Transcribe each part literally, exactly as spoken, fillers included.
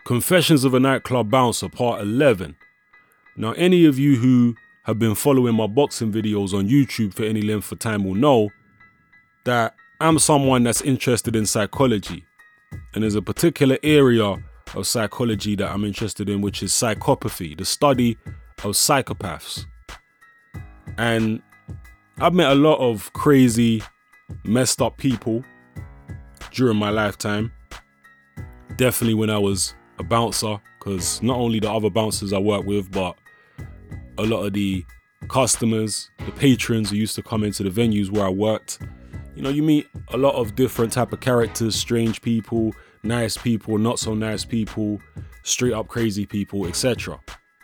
Confessions of a Nightclub Bouncer, part eleven. Now, any of you who have been following my boxing videos on YouTube for any length of time will know that I'm someone that's interested in psychology. And there's a particular area of psychology that I'm interested in, which is psychopathy, the study of psychopaths. And I've met a lot of crazy, messed up people during my lifetime. Definitely when I was a bouncer, because not only the other bouncers I work with, but a lot of the customers, the patrons who used to come into the venues where I worked. You know, you meet a lot of different type of characters, strange people, nice people, not so nice people, straight up crazy people, et cetera.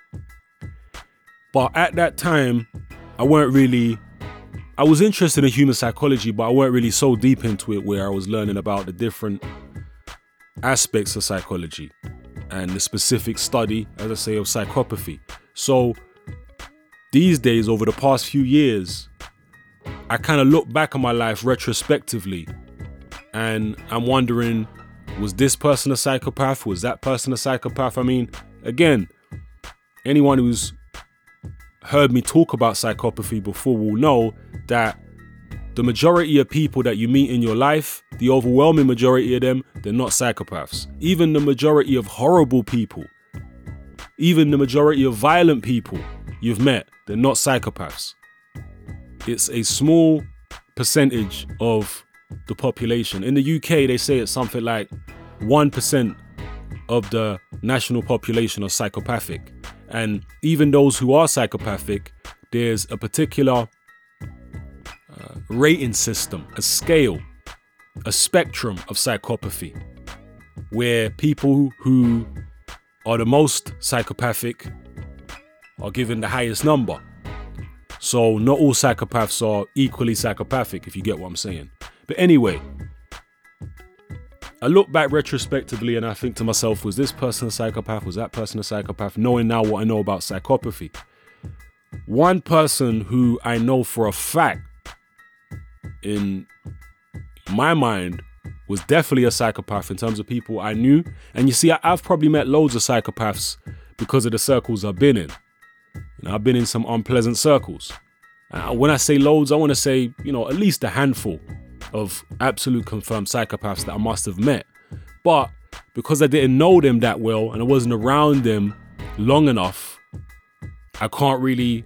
But at that time, I weren't really, I was interested in human psychology, but I weren't really so deep into it where I was learning about the different aspects of psychology and the specific study, as I say, of psychopathy. So these days, over the past few years, I kind of look back on my life retrospectively and I'm wondering, was this person a psychopath? Was that person a psychopath? I mean, again, anyone who's heard me talk about psychopathy before will know that the majority of people that you meet in your life, the overwhelming majority of them, they're not psychopaths. Even the majority of horrible people, even the majority of violent people you've met, they're not psychopaths. It's a small percentage of the population. In the U K, they say it's something like one percent of the national population are psychopathic. And even those who are psychopathic, there's a particular uh, rating system, a scale, a spectrum of psychopathy, where people who are the most psychopathic are given the highest number. So not all psychopaths are equally psychopathic, if you get what I'm saying. But anyway, I look back retrospectively and I think to myself, was this person a psychopath? Was that person a psychopath? Knowing now what I know about psychopathy. One person who I know for a fact, in my mind, was definitely a psychopath in terms of people I knew. And you see, I've probably met loads of psychopaths because of the circles I've been in. You know, I've been in some unpleasant circles. Uh, when I say loads, I want to say, you know, at least a handful of absolute confirmed psychopaths that I must have met. But because I didn't know them that well and I wasn't around them long enough, I can't really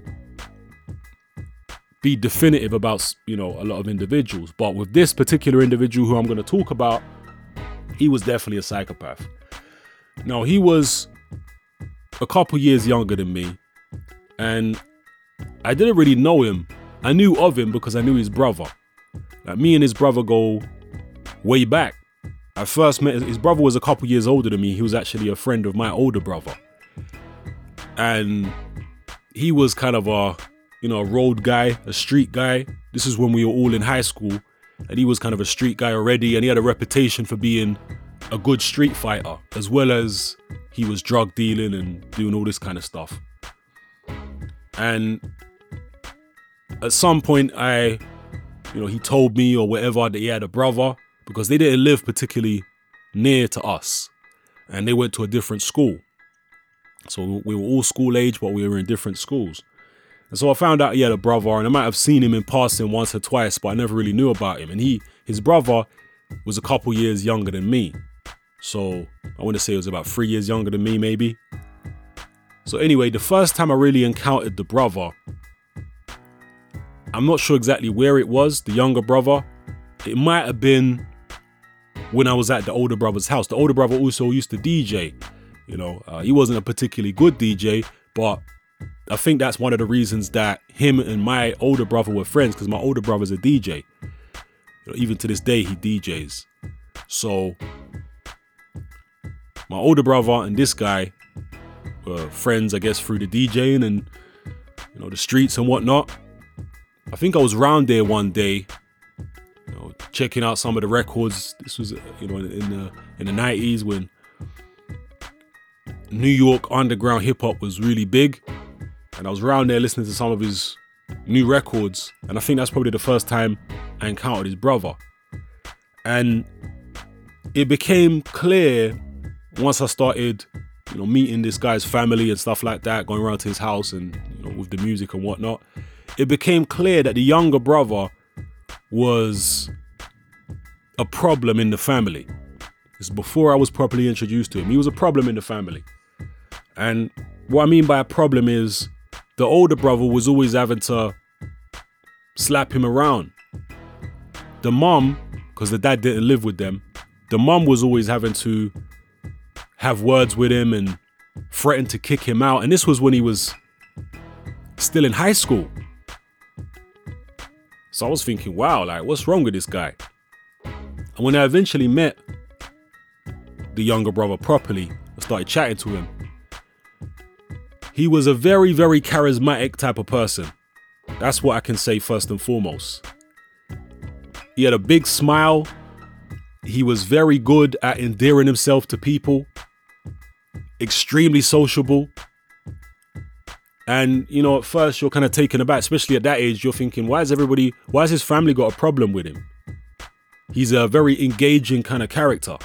be definitive about, you know, a lot of individuals. But with this particular individual who I'm going to talk about, he was definitely a psychopath. Now, he was a couple years younger than me, and I didn't really know him. I knew of him because I knew his brother. Like, me and his brother go way back. I first met, his brother was a couple years older than me. He was actually a friend of my older brother. And he was kind of a, you know, a road guy, a street guy. This is when we were all in high school. And he was kind of a street guy already. And he had a reputation for being a good street fighter, as well as he was drug dealing and doing all this kind of stuff. And at some point, I, you know, he told me or whatever that he had a brother, because they didn't live particularly near to us and they went to a different school. So we were all school age, but we were in different schools. And so I found out he had a brother, and I might have seen him in passing once or twice, but I never really knew about him. And he, his brother was a couple years younger than me. So I want to say it was about three years younger than me, maybe. So anyway, the first time I really encountered the brother, I'm not sure exactly where it was, the younger brother. It might have been when I was at the older brother's house. The older brother also used to D J. You know, uh, he wasn't a particularly good D J, but I think that's one of the reasons that him and my older brother were friends, because my older brother's a D J. You know, even to this day, he D Js. So my older brother and this guy were friends, I guess, through the DJing and, you know, the streets and whatnot. I think I was round there one day, you know, checking out some of the records. This was, you know, in the in the nineties when New York underground hip hop was really big, and I was around there listening to some of his new records, and I think that's probably the first time I encountered his brother. And it became clear once I started, you know, meeting this guy's family and stuff like that, going around to his house and, you know, with the music and whatnot, it became clear that the younger brother was a problem in the family. This is before I was properly introduced to him. He was a problem in the family. And what I mean by a problem is the older brother was always having to slap him around. The mum, because the dad didn't live with them, the mum was always having to have words with him and threaten to kick him out. And this was when he was still in high school. So I was thinking, wow, like, what's wrong with this guy? And when I eventually met the younger brother properly, I started chatting to him. He was a very, very charismatic type of person. That's what I can say first and foremost. He had a big smile. He was very good at endearing himself to people. Extremely sociable. And, you know, at first you're kind of taken aback, especially at that age. You're thinking, why is everybody, why has his family got a problem with him? He's a very engaging kind of character.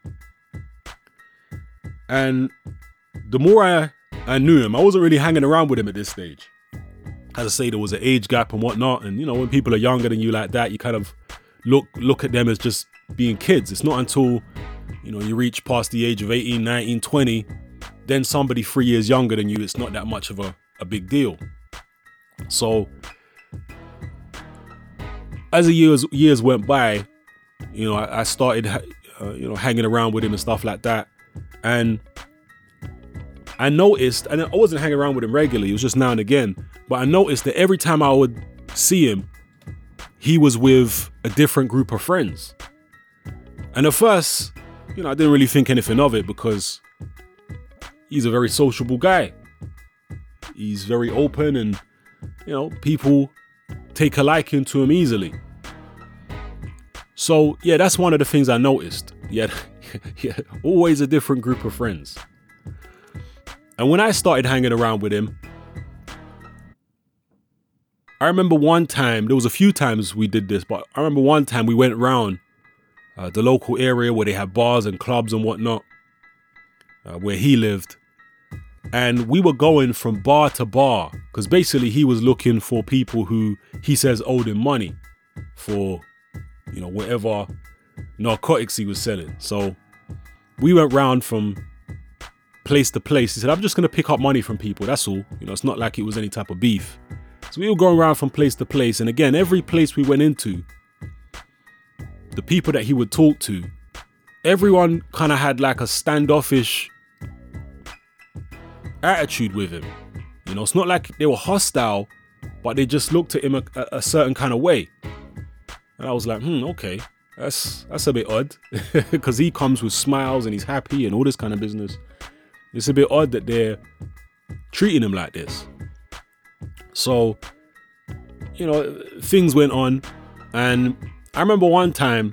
And the more I, I knew him, I wasn't really hanging around with him at this stage. As I say, there was an age gap and whatnot. And, you know, when people are younger than you like that, you kind of look look at them as just being kids. It's not until, you know, you reach past the age of eighteen, nineteen, twenty, then somebody three years younger than you, it's not that much of a, a big deal. So as the years years went by, you know, I, I started, uh, you know, hanging around with him and stuff like that. And I noticed, and I wasn't hanging around with him regularly, it was just now and again, but I noticed that every time I would see him, he was with a different group of friends. And at first, you know, I didn't really think anything of it because he's a very sociable guy. He's very open and, you know, people take a liking to him easily. So, yeah, that's one of the things I noticed. He had, he had always a different group of friends. And when I started hanging around with him, I remember one time, there was a few times we did this, but I remember one time we went around uh, the local area where they have bars and clubs and whatnot, uh, where he lived. And we were going from bar to bar because basically he was looking for people who he says owed him money for, you know, whatever narcotics he was selling. So we went round from place to place. He said, I'm just going to pick up money from people. That's all. You know, it's not like it was any type of beef. So we were going around from place to place. And again, every place we went into, the people that he would talk to, everyone kind of had like a standoffish attitude with him. You know, it's not like they were hostile, but they just looked at him a, a certain kind of way. And I was like, hmm, okay, that's that's a bit odd because he comes with smiles and he's happy and all this kind of business. It's a bit odd that they're treating him like this. So, you know, things went on. And I remember one time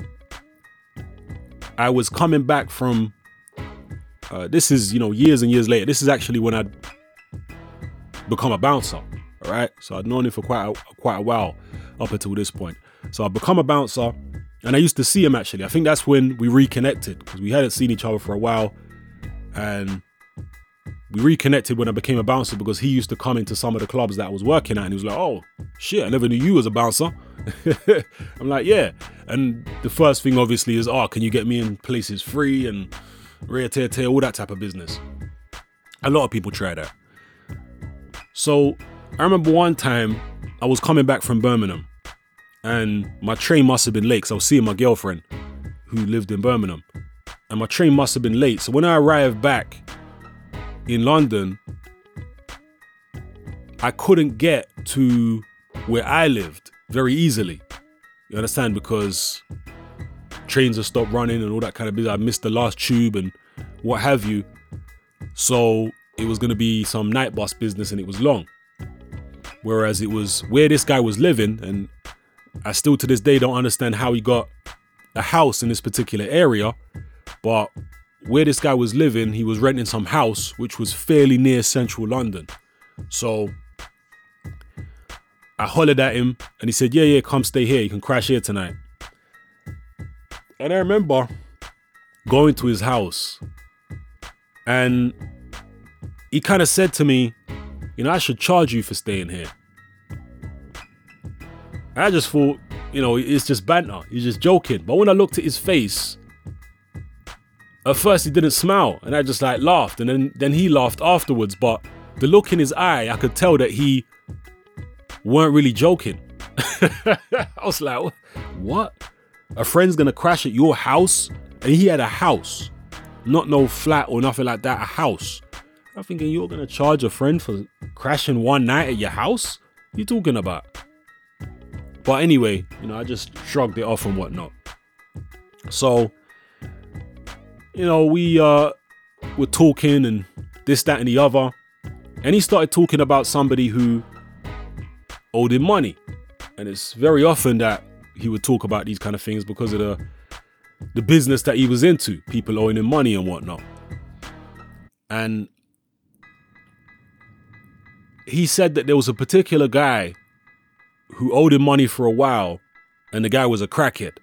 I was coming back from, uh, this is, you know, years and years later. This is actually when I'd become a bouncer. All right. So I'd known him for quite a, quite a while up until this point. So I'd become a bouncer and I used to see him actually. I think that's when we reconnected because we hadn't seen each other for a while. And we reconnected when I became a bouncer because he used to come into some of the clubs that I was working at and he was like, oh, shit, I never knew you was a bouncer. I'm like, yeah. And the first thing obviously is, oh, can you get me in places free and rare tear tear, all that type of business. A lot of people try that. So I remember one time I was coming back from Birmingham and my train must have been late because I was seeing my girlfriend who lived in Birmingham and my train must have been late. So when I arrived back in London, I couldn't get to where I lived very easily. You understand? Because trains have stopped running and all that kind of business. I missed the last tube and what have you. So it was going to be some night bus business and it was long. Whereas it was where this guy was living, and I still to this day don't understand how he got a house in this particular area, but where this guy was living, he was renting some house which was fairly near central London. So I hollered at him and he said, yeah, yeah, come stay here. You can crash here tonight. And I remember going to his house And he kind of said to me, you know, I should charge you for staying here. And I just thought, you know, it's just banter. He's just joking. But when I looked at his face, at first he didn't smile, and I just like laughed, and then, then he laughed afterwards. But the look in his eye, I could tell that he weren't really joking. I was like, what? A friend's gonna crash at your house? And he had a house, not no flat or nothing like that, a house. I'm thinking, you're gonna charge a friend for crashing one night at your house? What are you talking about? But anyway, you know, I just shrugged it off and whatnot. So, you know, we uh, were talking and this, that, and the other. And he started talking about somebody who owed him money. And it's very often that he would talk about these kind of things because of the the business that he was into, people owing him money and whatnot. And he said that there was a particular guy who owed him money for a while, and the guy was a crackhead.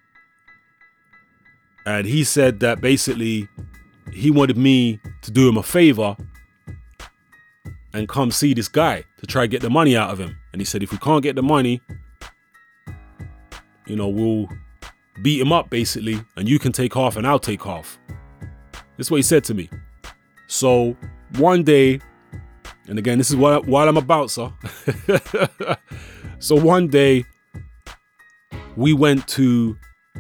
And he said that basically he wanted me to do him a favor and come see this guy to try to get the money out of him. And he said, if we can't get the money, you know, we'll beat him up basically, and you can take half and I'll take half. This is what he said to me. So one day, and again, this is while, while I'm a bouncer. So one day we went to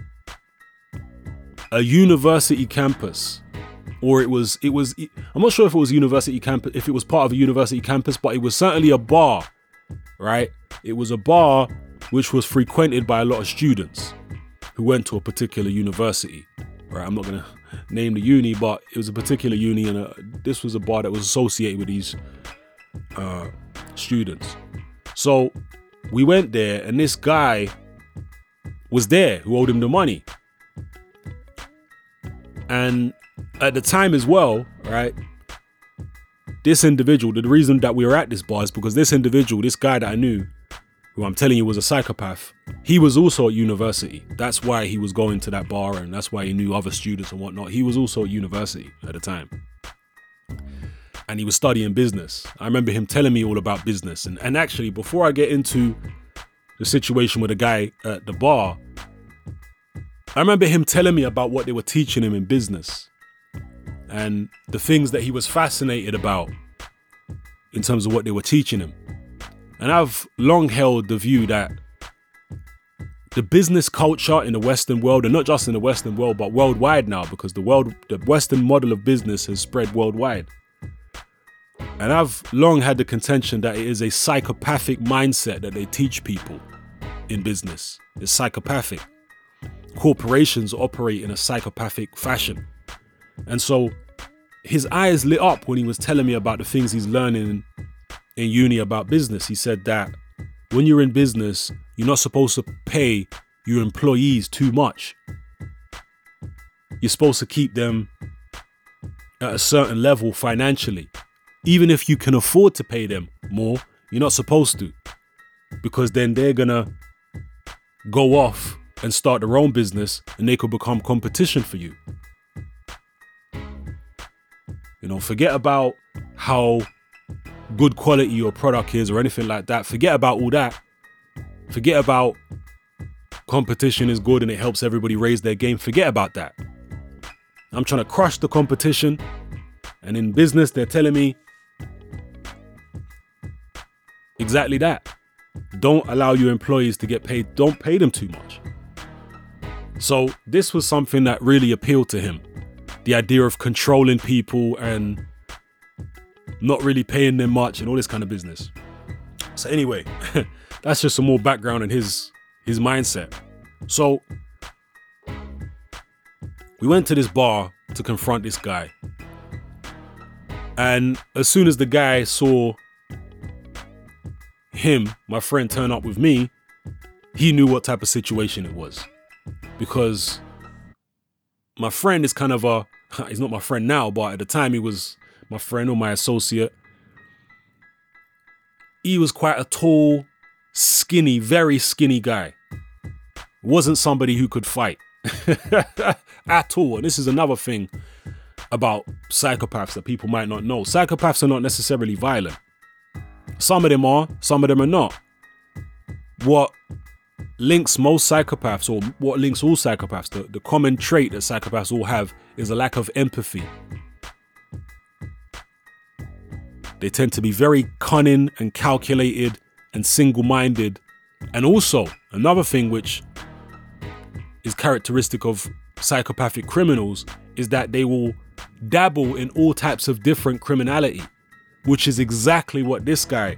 a university campus, or it was, it was, I'm not sure if it was university campus, if it was part of a university campus, but it was certainly a bar, right? It was a bar which was frequented by a lot of students who went to a particular university, right? I'm not going to name the uni, but it was a particular uni, and a, this was a bar that was associated with these uh, students. So we went there, and this guy was there who owed him the money. And at the time as well, right, this individual, the reason that we were at this bar is because this individual, this guy that I knew, who I'm telling you was a psychopath, he was also at university. That's why he was going to that bar, and that's why he knew other students and whatnot. He was also at university at the time. And he was studying business. I remember him telling me all about business. And, and actually, before I get into the situation with the guy at the bar, I remember him telling me about what they were teaching him in business and the things that he was fascinated about in terms of what they were teaching him. And I've long held the view that the business culture in the Western world, and not just in the Western world, but worldwide now, because the world, the Western model of business has spread worldwide. And I've long had the contention that it is a psychopathic mindset that they teach people in business. It's psychopathic. Corporations operate in a psychopathic fashion. And so his eyes lit up when he was telling me about the things he's learning in uni about business. He said that when you're in business, you're not supposed to pay your employees too much. You're supposed to keep them at a certain level financially. Even if you can afford to pay them more, you're not supposed to, because then they're gonna go off and start their own business and they could become competition for you. You know, forget about how good quality your product is or anything like that. Forget about all that. Forget about competition is good and it helps everybody raise their game. Forget about that. I'm trying to crush the competition. And in business, they're telling me exactly that. Don't allow your employees to get paid. Don't pay them too much. So this was something that really appealed to him. The idea of controlling people and not really paying them much and all this kind of business. So anyway, that's just some more background in his, his mindset. So we went to this bar to confront this guy. And as soon as the guy saw him, my friend, turn up with me, he knew what type of situation it was. Because my friend is kind of a, he's not my friend now, but at the time he was my friend or my associate. He was quite a tall, skinny, very skinny guy. Wasn't somebody who could fight at all. And this is another thing about psychopaths that people might not know. Psychopaths are not necessarily violent. Some of them are, some of them are not. What links most psychopaths, or what links all psychopaths, the, the common trait that psychopaths all have is a lack of empathy. They tend to be very cunning and calculated and single-minded. And also, another thing which is characteristic of psychopathic criminals is that they will dabble in all types of different criminality, which is exactly what this guy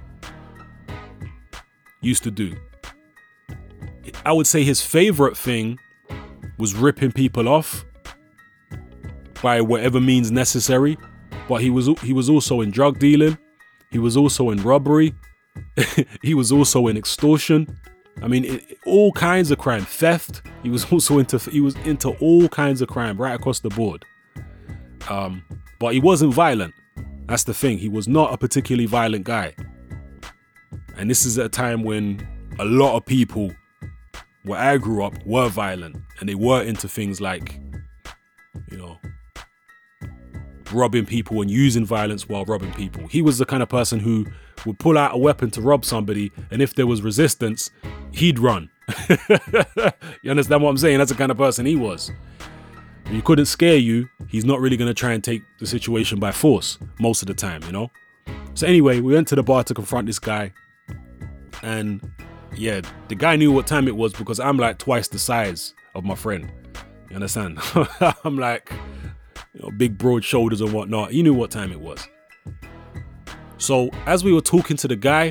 used to do. I would say his favorite thing was ripping people off by whatever means necessary, but he was he was also in drug dealing, he was also in robbery, he was also in extortion. I mean, it, all kinds of crime, theft. He was also into he was into all kinds of crime right across the board. Um, but he wasn't violent. That's the thing. He was not a particularly violent guy. And this is at a time when a lot of people where I grew up were violent, and they were into things like, you know, robbing people and using violence while robbing people. He was the kind of person who would pull out a weapon to rob somebody, and if there was resistance, he'd run. You understand what I'm saying? That's the kind of person he was. If he couldn't scare you, he's not really going to try and take the situation by force most of the time, you know? So anyway, we went to the bar to confront this guy, and yeah, the guy knew what time it was because I'm like twice the size of my friend. You understand? I'm like, you know, big broad shoulders and whatnot. He knew what time it was. So as we were talking to the guy,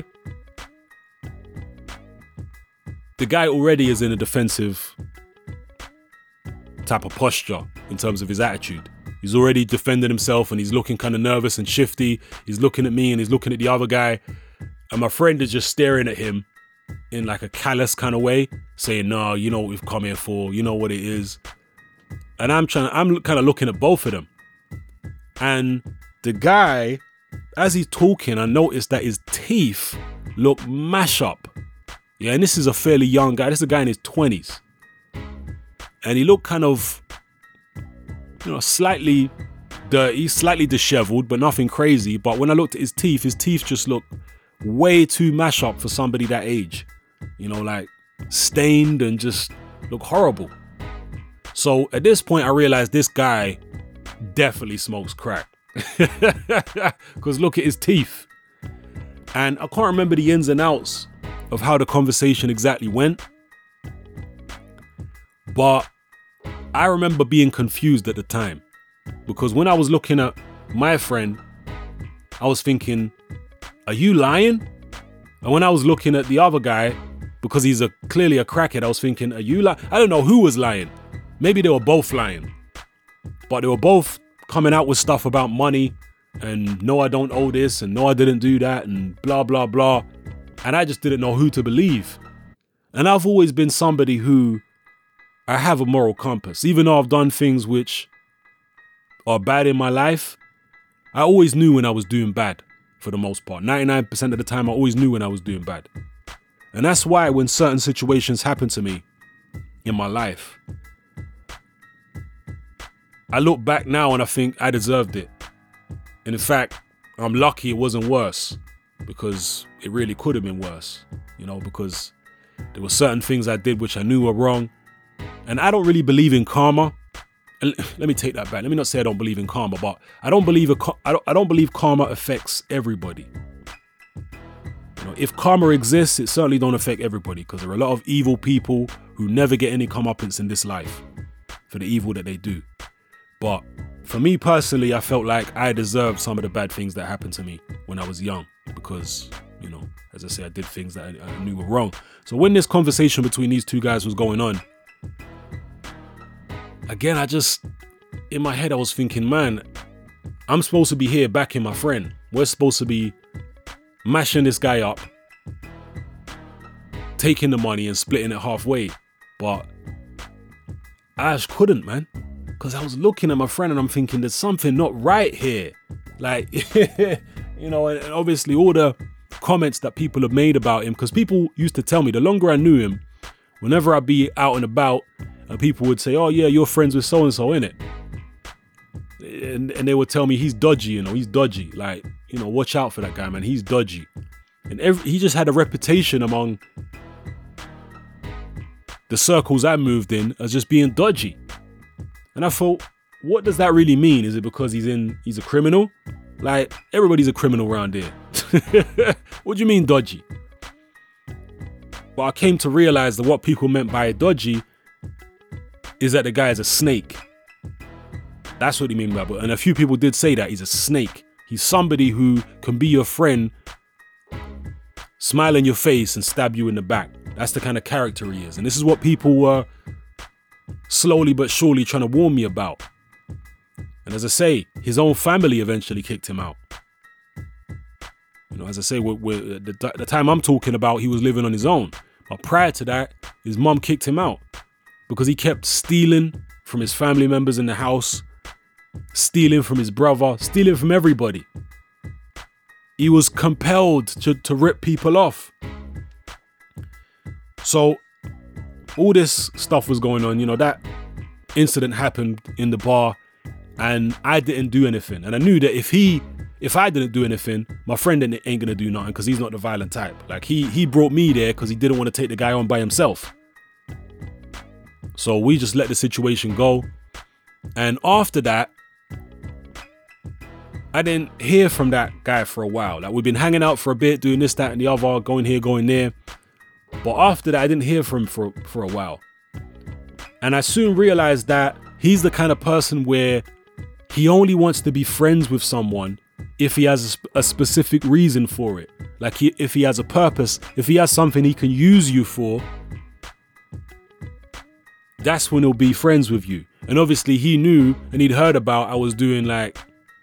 the guy already is in a defensive type of posture in terms of his attitude. He's already defending himself and he's looking kind of nervous and shifty. He's looking at me and he's looking at the other guy. And my friend is just staring at him in like a callous kind of way, saying, no, you know what we've come here for. You know what it is. And I'm trying, I'm kind of looking at both of them. And the guy, as he's talking, I noticed that his teeth look mash up. Yeah, and this is a fairly young guy. This is a guy in his twenties. And he looked kind of, you know, slightly dirty, slightly disheveled, but nothing crazy. But when I looked at his teeth, his teeth just looked way too mash up for somebody that age. You know, like stained and just look horrible. So at this point, I realized this guy definitely smokes crack. Because look at his teeth. And I can't remember the ins and outs of how the conversation exactly went. But I remember being confused at the time. Because when I was looking at my friend, I was thinking, are you lying? And when I was looking at the other guy, because he's a clearly a crackhead, I was thinking, are you lying? I don't know who was lying. Maybe they were both lying. But they were both coming out with stuff about money and no, I don't owe this and no, I didn't do that and blah, blah, blah. And I just didn't know who to believe. And I've always been somebody who, I have a moral compass. Even though I've done things which are bad in my life, I always knew when I was doing bad for the most part. ninety-nine percent of the time, I always knew when I was doing bad. And that's why when certain situations happen to me in my life, I look back now and I think I deserved it. And in fact, I'm lucky it wasn't worse, because it really could have been worse, you know, because there were certain things I did which I knew were wrong. And I don't really believe in karma. And let me take that back. Let me not say I don't believe in karma, but I don't believe a, I don't, I don't believe karma affects everybody. You know, if karma exists, it certainly don't affect everybody, because there are a lot of evil people who never get any comeuppance in this life for the evil that they do. But for me personally, I felt like I deserved some of the bad things that happened to me when I was young, because, you know, as I say, I did things that I, I knew were wrong. So when this conversation between these two guys was going on, again, I just, in my head, I was thinking, man, I'm supposed to be here backing my friend. We're supposed to be mashing this guy up, taking the money and splitting it halfway. But I just couldn't, man. Because I was looking at my friend and I'm thinking, there's something not right here. Like, you know, and obviously all the comments that people have made about him, because people used to tell me, the longer I knew him, whenever I'd be out and about, and people would say, oh yeah, you're friends with so-and-so, innit? and, and they would tell me he's dodgy, you know, he's dodgy. Like, you know, watch out for that guy, man. He's dodgy. And every, he just had a reputation among the circles I moved in as just being dodgy. And I thought, what does that really mean? Is it because he's in, he's a criminal? Like, everybody's a criminal around here. What do you mean dodgy? But I came to realize that what people meant by dodgy is that the guy is a snake. That's what he mean by it. And a few people did say that he's a snake. He's somebody who can be your friend, smile in your face and stab you in the back. That's the kind of character he is. And this is what people were slowly but surely trying to warn me about. And as I say, his own family eventually kicked him out. You know, as I say, we're, we're, the, the time I'm talking about, he was living on his own. But prior to that, his mum kicked him out because he kept stealing from his family members in the house, stealing from his brother, stealing from everybody. He was compelled to, to rip people off. So all this stuff was going on. You know, that incident happened in the bar and I didn't do anything. And I knew that if he, if I didn't do anything, my friend ain't going to do nothing because he's not the violent type. Like he, he brought me there because he didn't want to take the guy on by himself. So we just let the situation go. And after that, I didn't hear from that guy for a while. Like we've been hanging out for a bit, doing this, that, and the other, going here, going there. But after that, I didn't hear from him for, for a while. And I soon realized that he's the kind of person where he only wants to be friends with someone if he has a, sp- a specific reason for it. Like he, if he has a purpose, if he has something he can use you for, that's when he'll be friends with you. And obviously he knew and he'd heard about I was doing like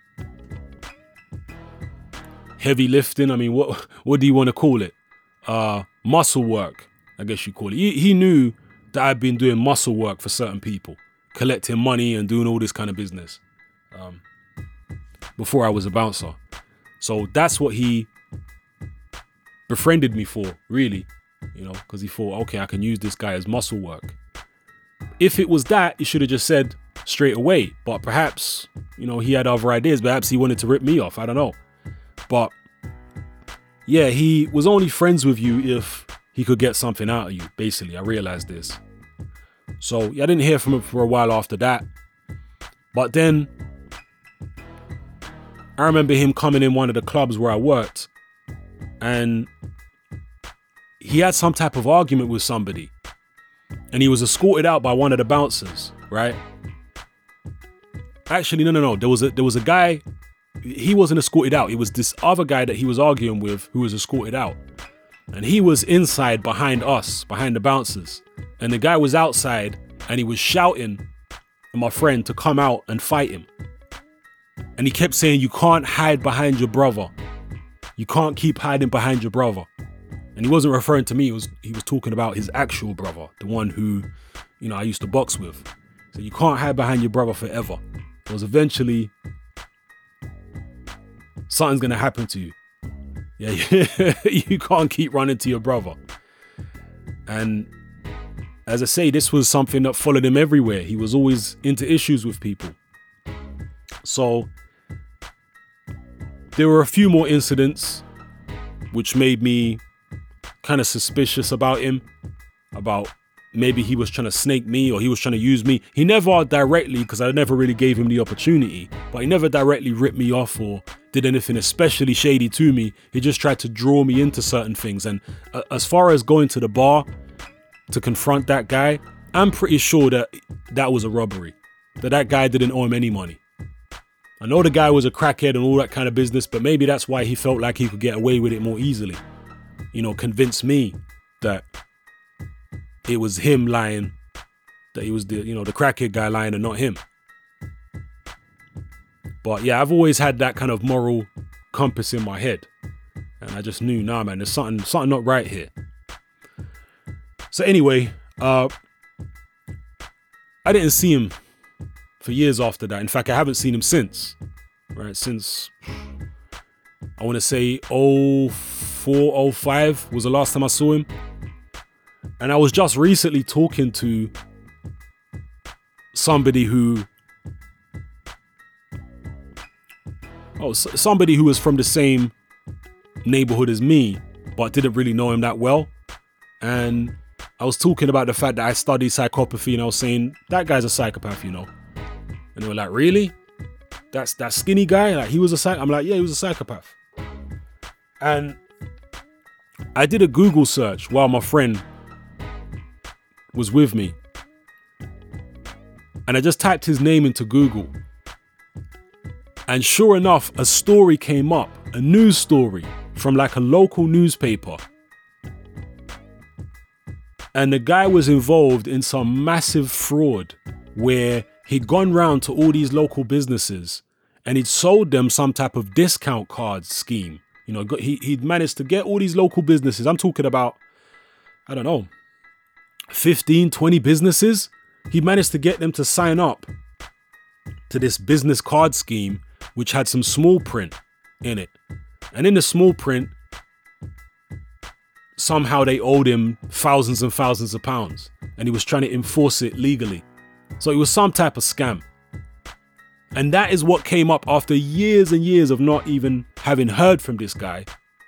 heavy lifting. I mean, what what do you want to call it? Uh, muscle work, I guess you call it. He, he knew that I'd been doing muscle work for certain people, collecting money and doing all this kind of business um, before I was a bouncer. So that's what he befriended me for, really, you know, because he thought, okay, I can use this guy as muscle work. If it was that, he should have just said straight away. But perhaps, you know, he had other ideas. Perhaps he wanted to rip me off. I don't know. But yeah, he was only friends with you if he could get something out of you. Basically, I realized this. So yeah, I didn't hear from him for a while after that. But then I remember him coming in one of the clubs where I worked, and he had some type of argument with somebody. And he was escorted out by one of the bouncers, right? Actually, no, no, no. There was a there was a guy. He wasn't escorted out. It was this other guy that he was arguing with who was escorted out. And he was inside behind us, behind the bouncers. And the guy was outside and he was shouting at my friend to come out and fight him. And he kept saying, you can't hide behind your brother. You can't keep hiding behind your brother. And he wasn't referring to me. He was, he was talking about his actual brother, the one who, you know, I used to box with. So you can't hide behind your brother forever. Because eventually something's going to happen to you. Yeah, you can't keep running to your brother. And as I say, this was something that followed him everywhere. He was always into issues with people. So there were a few more incidents which made me kind of suspicious about him, about maybe he was trying to snake me or he was trying to use me. He never directly, because I never really gave him the opportunity, but he never directly ripped me off or did anything especially shady to me. He just tried to draw me into certain things. And uh, as far as going to the bar to confront that guy, I'm pretty sure that that was a robbery, that that guy didn't owe him any money. I know the guy was a crackhead and all that kind of business, but maybe that's why he felt like he could get away with it more easily. You know, convince me that it was him lying, that he was the, you know, the crackhead guy lying and not him. But yeah, I've always had that kind of moral compass in my head. And I just knew, nah, man, there's something, something not right here. So anyway, uh, I didn't see him for years after that. In fact, I haven't seen him since, right? Since, I want to say oh four, oh five was the last time I saw him. And I was just recently talking to somebody who oh, s- somebody who was from the same neighborhood as me, but didn't really know him that well. And I was talking about the fact that I studied psychopathy, and I was saying, that guy's a psychopath, you know. And they were like, really? That's that skinny guy? Like, he was a psych? I'm like, yeah, he was a psychopath. And I did a Google search while my friend was with me. And I just typed his name into Google. And sure enough, a story came up, a news story from like a local newspaper. And the guy was involved in some massive fraud where he'd gone round to all these local businesses and he'd sold them some type of discount card scheme. You know, he, he'd managed to get all these local businesses. I'm talking about, I don't know, fifteen, twenty businesses. He managed to get them to sign up to this business card scheme, which had some small print in it. And in the small print, somehow they owed him thousands and thousands of pounds, and he was trying to enforce it legally. So it was some type of scam. And that is what came up after years and years of not even having heard from this guy.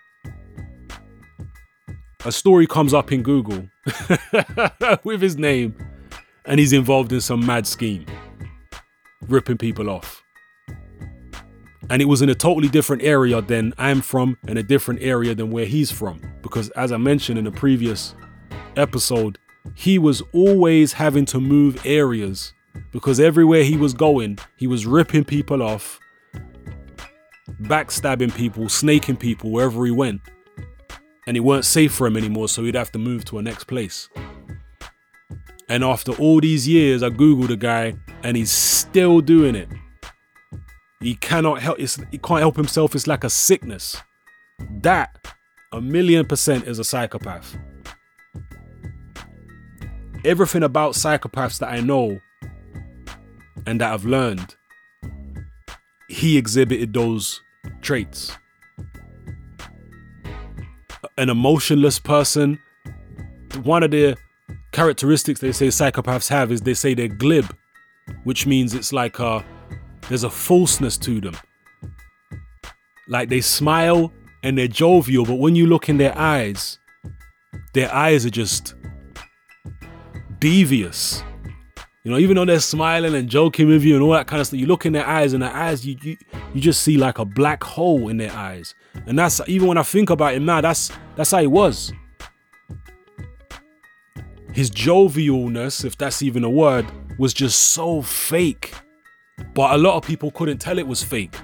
A story comes up in Google with his name, and he's involved in some mad scheme, ripping people off. And it was in a totally different area than I'm from, and a different area than where he's from. Because as I mentioned in a previous episode, he was always having to move areas because everywhere he was going, he was ripping people off, backstabbing people, snaking people wherever he went. And it weren't safe for him anymore, so he'd have to move to a next place. And after all these years, I Googled the guy, and he's still doing it. He cannot help, it's, he can't help himself. It's like a sickness. That, a million percent, is a psychopath. Everything about psychopaths that I know and that I've learned, he exhibited those traits. An emotionless person, one of the characteristics they say psychopaths have is they say they're glib, which means it's like a, there's a falseness to them. Like they smile and they're jovial, but when you look in their eyes, their eyes are just devious. You know, even though they're smiling and joking with you and all that kind of stuff, you look in their eyes and their eyes, you, you you just see like a black hole in their eyes. And that's, even when I think about him now, that's that's how he was. His jovialness, if that's even a word, was just so fake. But a lot of people couldn't tell it was fake.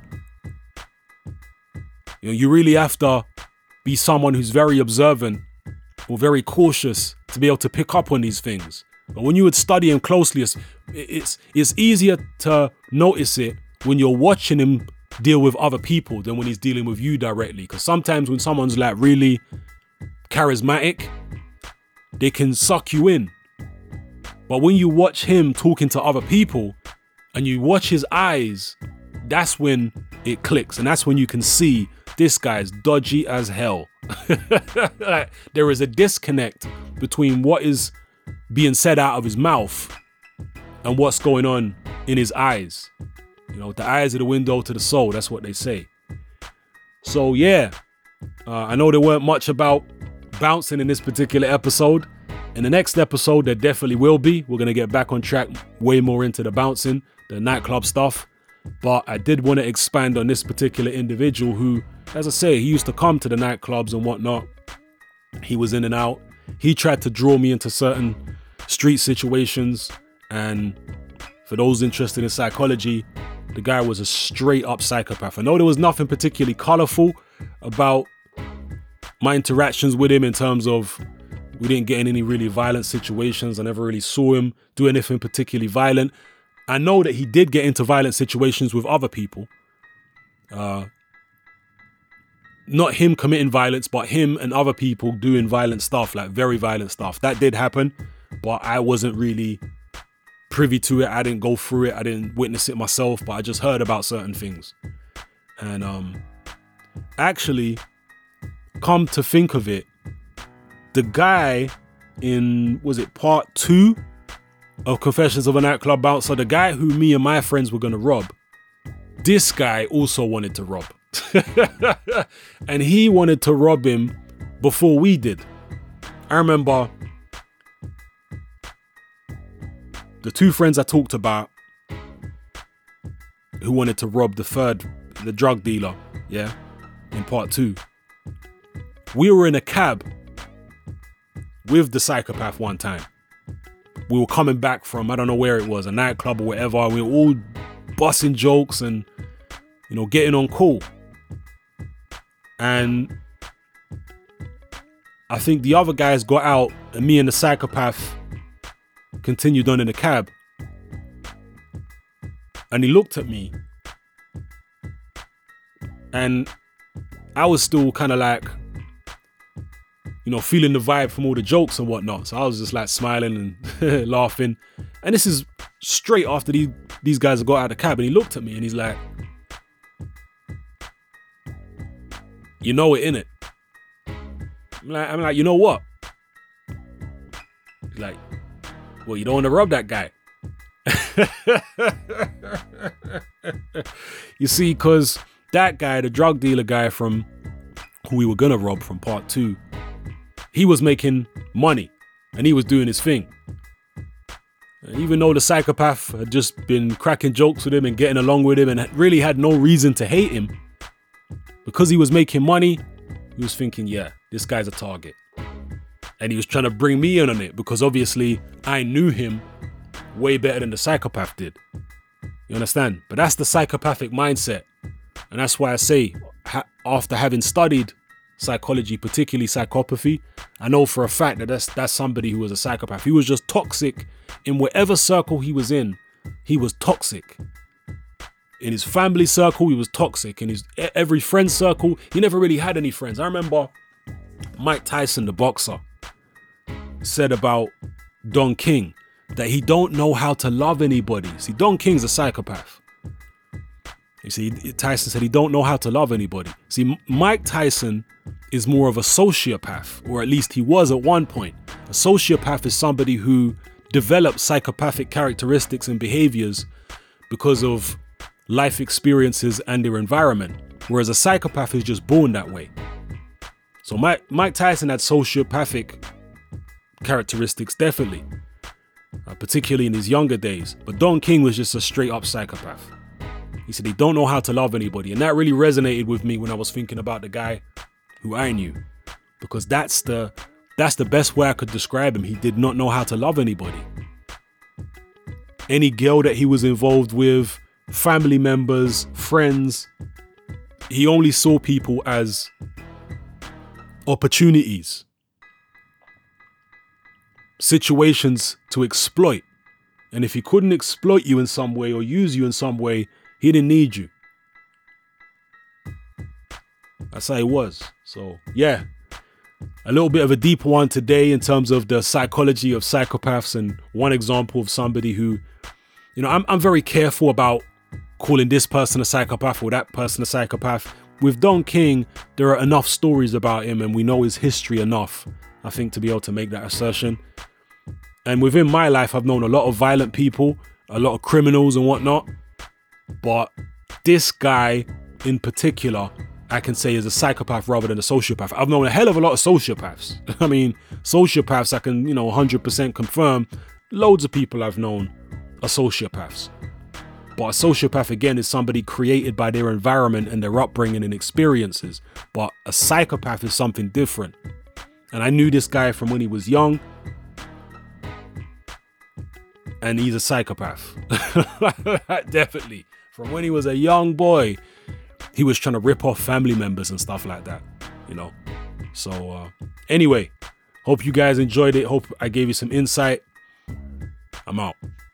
You know, you really have to be someone who's very observant or very cautious to be able to pick up on these things. But when you would study him closely, it's, it's, it's easier to notice it when you're watching him deal with other people than when he's dealing with you directly. Because sometimes when someone's like really charismatic, they can suck you in. But when you watch him talking to other people and you watch his eyes, that's when it clicks. And that's when you can see this guy's dodgy as hell. Like, there is a disconnect between what is being said out of his mouth and what's going on in his eyes. You know, the eyes are the window to the soul. That's what they say. So yeah, uh, I know there weren't much about bouncing in this particular episode. In the next episode, there definitely will be. We're going to get back on track way more into the bouncing, the nightclub stuff. But I did want to expand on this particular individual who, as I say, he used to come to the nightclubs and whatnot. He was in and out. He tried to draw me into certain street situations. And for those interested in psychology, the guy was a straight up psychopath. I know there was nothing particularly colorful about my interactions with him in terms of we didn't get in any really violent situations. I never really saw him do anything particularly violent. I know that he did get into violent situations with other people. Uh, not him committing violence, but him and other people doing violent stuff, like very violent stuff. That did happen, but I wasn't really privy to it. I didn't go through it. I didn't witness it myself, but I just heard about certain things. And um, actually, come to think of it, the guy in, was it part two of Confessions of a Nightclub Bouncer, the guy who me and my friends were going to rob, this guy also wanted to rob. And he wanted to rob him before we did. I remember the two friends I talked about who wanted to rob the third, the drug dealer, yeah, in part two. We were in a cab with the psychopath one time. We were coming back from, I don't know where it was, a nightclub or whatever. We were all busting jokes and, you know, getting on cool. And I think the other guys got out and me and the psychopath continued on in the cab. And he looked at me and I was still kind of like, you know, feeling the vibe from all the jokes and whatnot. So I was just like smiling and laughing. And this is straight after these, these guys got out of the cab, and he looked at me and he's like, you know it, innit? I'm like, I'm like, you know what? He's like, well, you don't want to rob that guy. You see, because that guy, the drug dealer guy from who we were going to rob from part two, he was making money and he was doing his thing. And even though the psychopath had just been cracking jokes with him and getting along with him and really had no reason to hate him, because he was making money, he was thinking, yeah, this guy's a target. And he was trying to bring me in on it because obviously I knew him way better than the psychopath did. You understand? But that's the psychopathic mindset. And that's why I say, ha- after having studied psychology, particularly psychopathy, I know for a fact that that's, that's somebody who was a psychopath. He was just toxic in whatever circle he was in. He was toxic. In his family circle, he was toxic. In his every friend circle, he never really had any friends. I remember Mike Tyson, the boxer, said about Don King that he don't know how to love anybody. See, Don King's a psychopath. You see, Tyson said he don't know how to love anybody. See, Mike Tyson is more of a sociopath, or at least he was at one point. A sociopath is somebody who develops psychopathic characteristics and behaviors because of life experiences and their environment, whereas a psychopath is just born that way. So Mike, Mike Tyson had sociopathic characteristics, definitely, uh, particularly in his younger days. But Don King was just a straight up psychopath. He said he don't know how to love anybody. And that really resonated with me when I was thinking about the guy who I knew, because that's the that's the best way I could describe him. He did not know how to love anybody. Any girl that he was involved with, family members, friends, he only saw people as opportunities, situations to exploit. And if he couldn't exploit you in some way or use you in some way, he didn't need you. That's how it was. So yeah, a little bit of a deeper one today in terms of the psychology of psychopaths, and one example of somebody who, you know, I'm I'm very careful about calling this person a psychopath or that person a psychopath. With Don King, there are enough stories about him and we know his history enough, I think, to be able to make that assertion. And within my life, I've known a lot of violent people, a lot of criminals and whatnot. But this guy in particular, I can say is a psychopath rather than a sociopath. I've known a hell of a lot of sociopaths. I mean, sociopaths, I can, you know, one hundred percent confirm. Loads of people I've known are sociopaths. But a sociopath, again, is somebody created by their environment and their upbringing and experiences. But a psychopath is something different. And I knew this guy from when he was young. And he's a psychopath. Definitely. From when he was a young boy, he was trying to rip off family members and stuff like that, you know. So uh, anyway, hope you guys enjoyed it. Hope I gave you some insight. I'm out.